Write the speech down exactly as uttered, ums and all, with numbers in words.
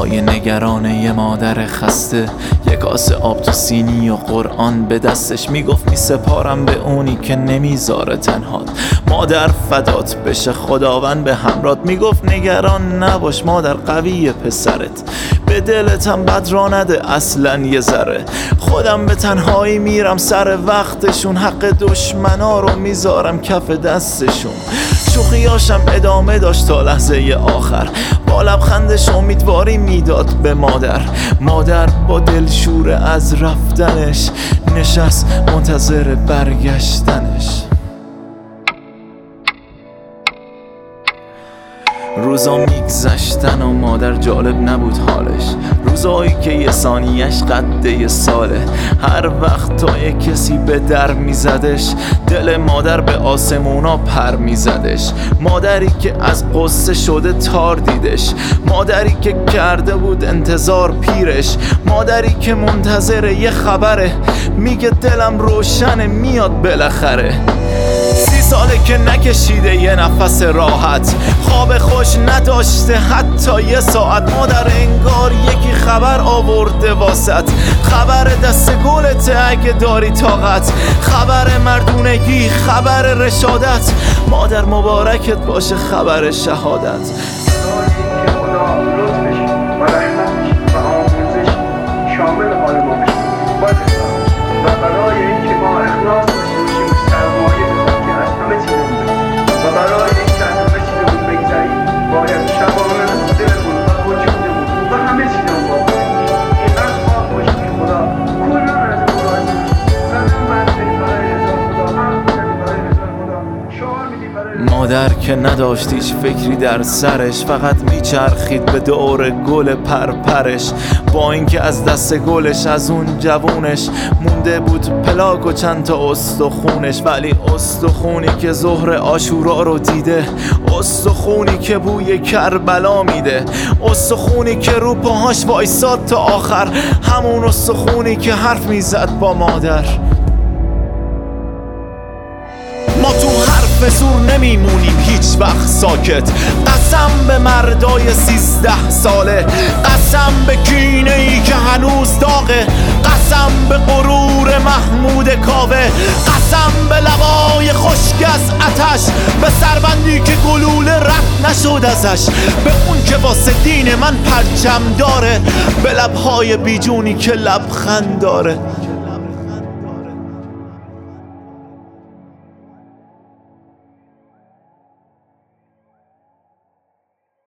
های نگرانه یه مادر خسته، یک کاسه آب تو سینی و قرآن به دستش، میگفت می سپارم به اونی که نمیذاره تنهات. مادر فدات بشه خداوند به همرات، میگفت نگران نباش مادر قویه پسرت، به دلتم بد را نده اصلا یه ذره. خودم به تنهایی میرم سر وقتشون، حق دشمنا رو میذارم کف دستشون. شوخیاشم ادامه داشت تا لحظه آخر، با لبخندش امیدواری میداد به مادر. مادر با دلشور از رفتنش نشست منتظر برگشتنش. روزا میگذشتن و مادر جالب نبود حالش، روزایی که یه ثانیه‌اش قد یه ساله. هر وقت تا یه کسی به در میزدش، دل مادر به آسمونا پر میزدش. مادری که از قصه شده تار دیدش، مادری که کرده بود انتظار پیرش، مادری که منتظر یه خبره، میگه دلم روشنه میاد بالاخره. سی ساله که نکشیده یه نفس راحت، خواب خوش نداشته حتی یه ساعت. مادر انگار یکی خبر آورده واسط، خبر دست گلته اگه داری طاقت، خبر مردونگی، خبر رشادت. مادر مبارکت باشه خبر شهادت. شامل حال ما بشه و برای اینکه ما اخلاص باشیم سرمایه بزن که از همه چیز بوده و برای اینکه از همه چیزمون بگذریم باید شبانه دلمون و وجودمون و همه چیزمون با باشیم. اینقدر خواب باشیم که خدا کلا از خدا هم منزلی برای رضا خدا، هم منزلی برای رضا خدا، شعار میدیم برای رضا. مادر که نداشت هیچ فکری در سرش، فقط میچرخید به دور گل پرپرش. با اینکه از دست گلش از اون جوونش مونده بود پلاک و چند تا استخونش، ولی استخونی که ظهر عاشورا رو دیده، استخونی که بوی کربلا میده، استخونی که رو پاهاش وایساد تا آخر، همون استخونی که حرف میزد با مادر. ما تو حرف زور نمیمونیم هیچ وقت ساکت، قسم به مردای سیزده ساله، قسم به کینه ای که هنوز داغه، قسم به غرور محمود کاوه، قسم به لبای خشک از آتش، به سربندی که گلوله رد نشد ازش، به اون که واسه دین من پرچم داره، به لبهای بیجونی که لبخند داره.